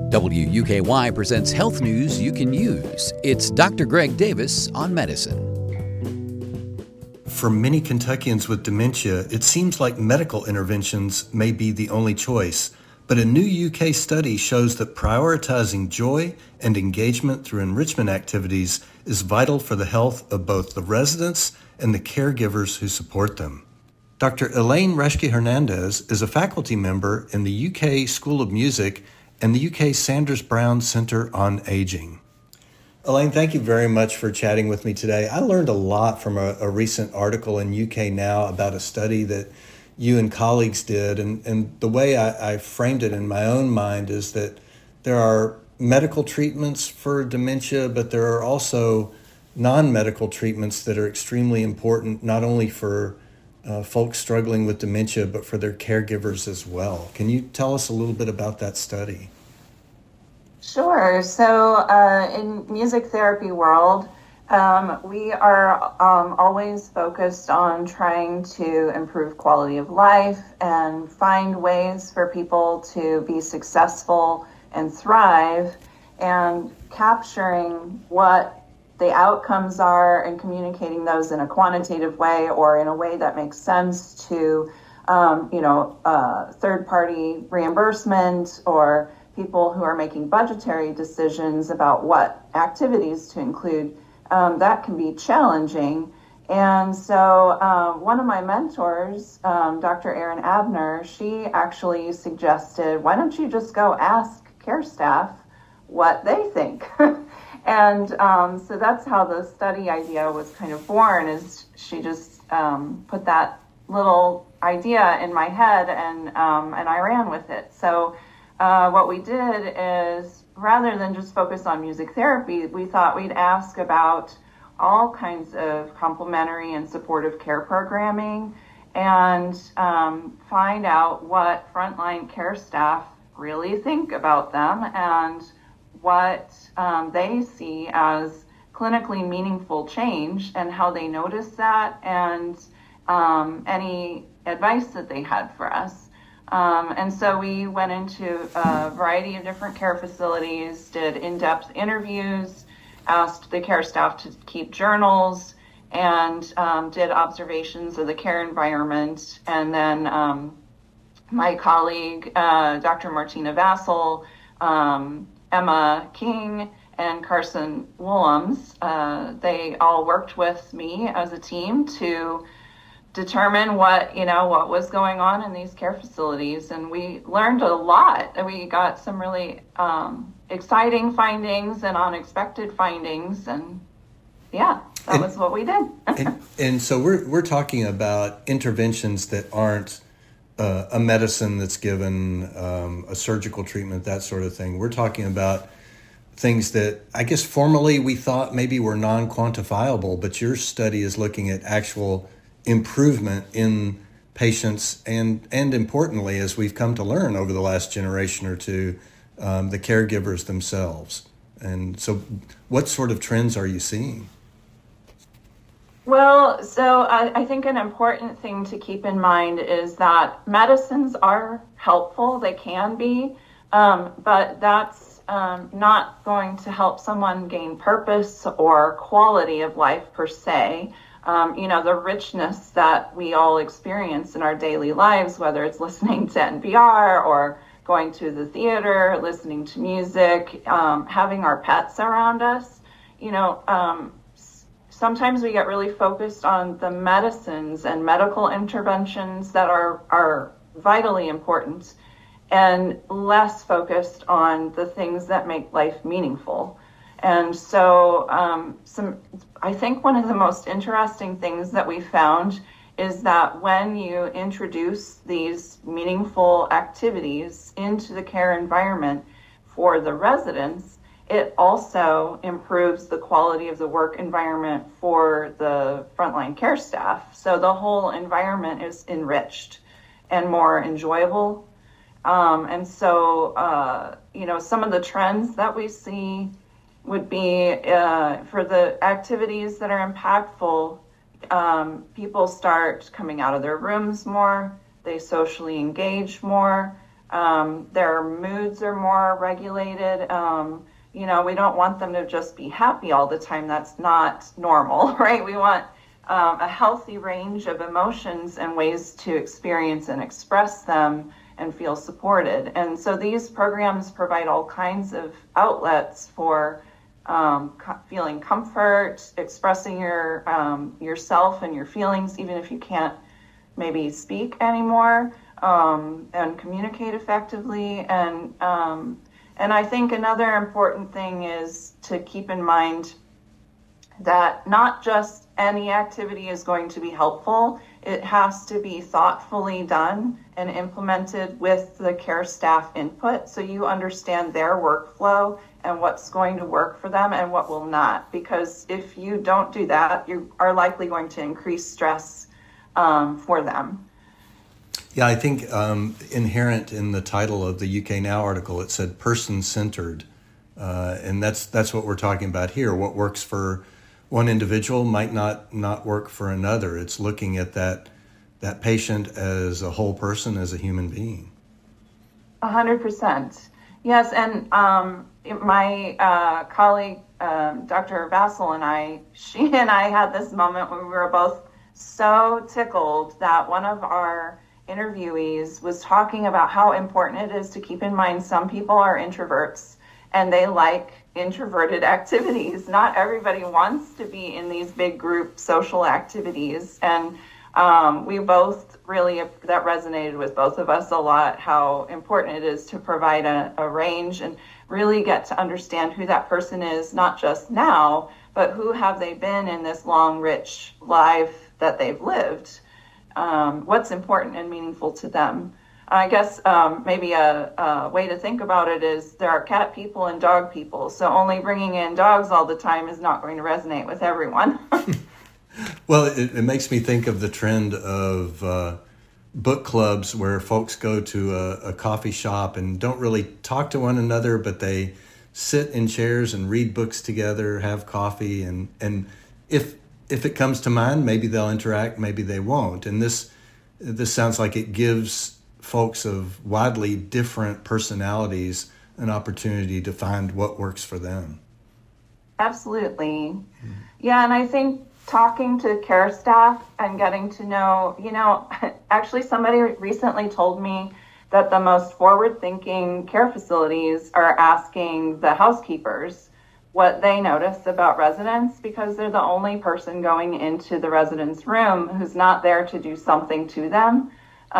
WUKY presents health news you can use. It's Dr. Greg Davis on medicine. For many Kentuckians with dementia, it seems like medical interventions may be the only choice. But a new UK study shows that prioritizing joy and engagement through enrichment activities is vital for the health of both the residents and the caregivers who support them. Dr. Elaine Reschke-Hernandez is a faculty member in the UK School of Music and the UK Sanders Brown Center on Aging. Elaine, thank you very much for chatting with me today. I learned a lot from a recent article in UK Now about a study that you and colleagues did, and the way I framed it in my own mind is that there are medical treatments for dementia, but there are also non-medical treatments that are extremely important, not only for folks struggling with dementia, but for their caregivers as well. Can you tell us a little bit about that study? Sure. So in music therapy world, we are always focused on trying to improve quality of life and find ways for people to be successful and thrive, and capturing what the outcomes are and communicating those in a quantitative way or in a way that makes sense to, third-party reimbursement or people who are making budgetary decisions about what activities to include. That can be challenging. And so one of my mentors, Dr. Erin Abner, she actually suggested, why don't you just go ask care staff what they think? And so that's how the study idea was kind of born, is she just put that little idea in my head, and I ran with it. So what we did is, rather than just focus on music therapy, we thought we'd ask about all kinds of complementary and supportive care programming and find out what frontline care staff really think about them and what they see as clinically meaningful change and how they notice that, and any advice that they had for us. And so we went into a variety of different care facilities, did in-depth interviews, asked the care staff to keep journals, and did observations of the care environment. And then my colleague, Dr. Martina Vassal, Emma King, and Carson Willems, they all worked with me as a team to determine what was going on in these care facilities, and we learned a lot. We got some really exciting findings and unexpected findings, and that was what we did. and so we're talking about interventions that aren't a medicine that's given, a surgical treatment, that sort of thing. We're talking about things that I guess formerly we thought maybe were non-quantifiable, but your study is looking at actual improvement in patients and importantly, as we've come to learn over the last generation or two, the caregivers themselves. And so what sort of trends are you seeing? Well, so I think an important thing to keep in mind is that medicines are helpful, they can be, but that's not going to help someone gain purpose or quality of life per se. The richness that we all experience in our daily lives, whether it's listening to NPR or going to the theater, listening to music, having our pets around us, sometimes we get really focused on the medicines and medical interventions that are vitally important, and less focused on the things that make life meaningful. And so I think one of the most interesting things that we found is that when you introduce these meaningful activities into the care environment for the residents, it also improves the quality of the work environment for the frontline care staff. So the whole environment is enriched and more enjoyable. And so, some of the trends that we see would be for the activities that are impactful, people start coming out of their rooms more, they socially engage more, Their moods are more regulated. We don't want them to just be happy all the time. That's not normal, right? We want a healthy range of emotions and ways to experience and express them and feel supported. And so these programs provide all kinds of outlets for feeling comfort, expressing yourself and your feelings, even if you can't maybe speak anymore, and communicate effectively. And I think another important thing is to keep in mind that not just any activity is going to be helpful. It has to be thoughtfully done and implemented with the care staff input, so you understand their workflow and what's going to work for them and what will not. Because if you don't do that, you are likely going to increase stress for them. Yeah, I think inherent in the title of the UK Now article, it said person-centered. And that's what we're talking about here. What works for one individual might not work for another. It's looking at that patient as a whole person, as a human being. 100%. Yes, and my colleague, Dr. Vassal, she and I had this moment when we were both so tickled that one of our interviewees was talking about how important it is to keep in mind some people are introverts and they like introverted activities. Not everybody wants to be in these big group social activities. And we both really, that resonated with both of us a lot, how important it is to provide a range and really get to understand who that person is, not just now, but who have they been in this long, rich life that they've lived. What's important and meaningful to them. I guess maybe a way to think about it is there are cat people and dog people. So only bringing in dogs all the time is not going to resonate with everyone. Well, it makes me think of the trend of book clubs where folks go to a coffee shop and don't really talk to one another, but they sit in chairs and read books together, have coffee. And if it comes to mind, maybe they'll interact, maybe they won't. And this sounds like it gives folks of widely different personalities an opportunity to find what works for them. Absolutely. Yeah, and I think talking to care staff and getting to know, actually somebody recently told me that the most forward-thinking care facilities are asking the housekeepers what they notice about residents, because they're the only person going into the resident's room who's not there to do something to them.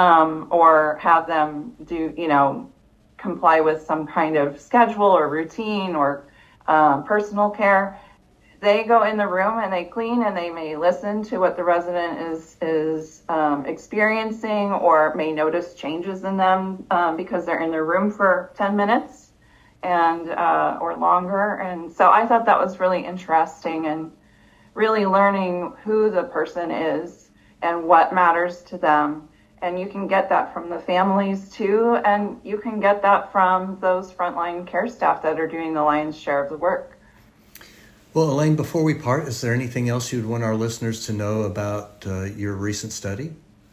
Or have them do, comply with some kind of schedule or routine or personal care. They go in the room and they clean and they may listen to what the resident is experiencing, or may notice changes in them because they're in their room for 10 minutes and or longer. And so I thought that was really interesting, and really learning who the person is and what matters to them. And you can get that from the families too, and you can get that from those frontline care staff that are doing the lion's share of the work. Well, Elaine, before we part, is there anything else you'd want our listeners to know about your recent study?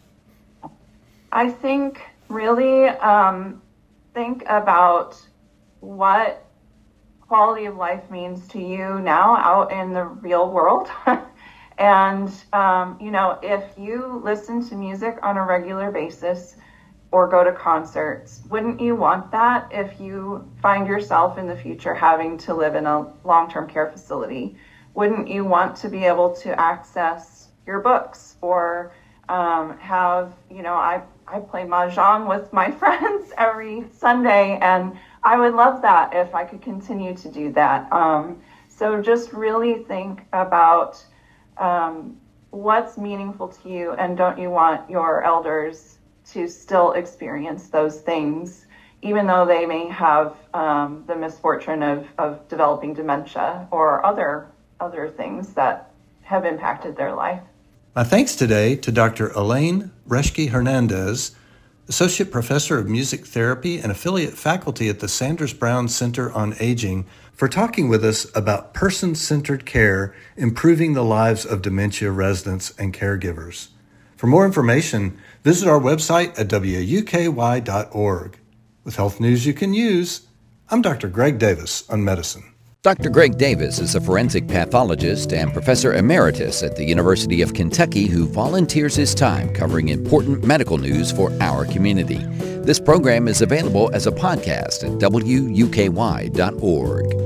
I think really think about what quality of life means to you now out in the real world. And, if you listen to music on a regular basis or go to concerts, wouldn't you want that if you find yourself in the future having to live in a long-term care facility? Wouldn't you want to be able to access your books or have, I play Mahjong with my friends every Sunday, and I would love that if I could continue to do that. So just really think about what's meaningful to you, and don't you want your elders to still experience those things, even though they may have the misfortune of developing dementia or other things that have impacted their life. My thanks today to Dr. Elaine Reschke Hernandez, Associate Professor of Music Therapy and Affiliate Faculty at the Sanders Brown Center on Aging, for talking with us about person-centered care, improving the lives of dementia residents and caregivers. For more information, visit our website at wuky.org. With health news you can use, I'm Dr. Greg Davis on medicine. Dr. Greg Davis is a forensic pathologist and professor emeritus at the University of Kentucky who volunteers his time covering important medical news for our community. This program is available as a podcast at wuky.org.